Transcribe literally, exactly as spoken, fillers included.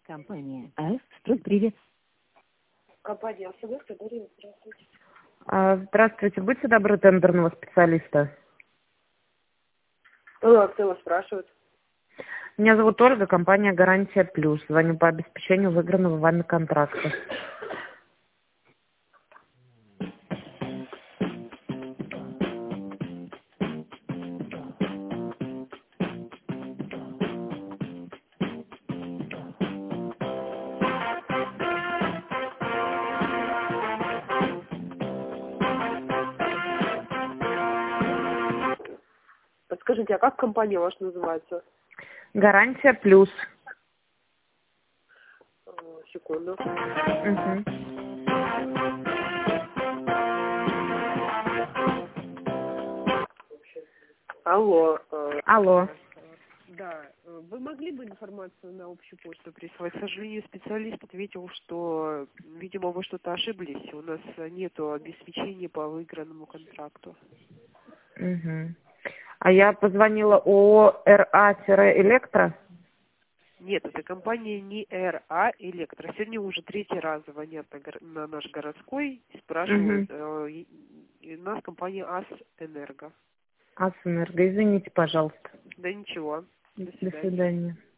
Компания А С. Строй, привет. Компания АСМР, Дарья, здравствуйте. А, Здравствуйте, будьте добры, тендерного специалиста. Ну, а кто его спрашивает? Меня зовут Ольга, компания «Гарантия Плюс». Звоню по обеспечению выигранного вами контракта. Подскажите, а как компания ваша называется? «Гарантия Плюс». Э, Секунду. Мгм. Алло. э, Алло. Да, э, вы могли бы информацию на общую почту прислать? К сожалению, специалист ответил, что, видимо, вы что-то ошиблись. У нас нету обеспечения по выигранному контракту. Мгм. А я позвонила ООО «Р А-Электро». Нет, это компания не Р А Электро. Сегодня уже третий раз звонят на, гор- на наш городской и спрашивают. Мгм. э, и- и у нас компания АС Энерго. «Асэнерго». Извините, пожалуйста. Да ничего. До До свидания. свидания.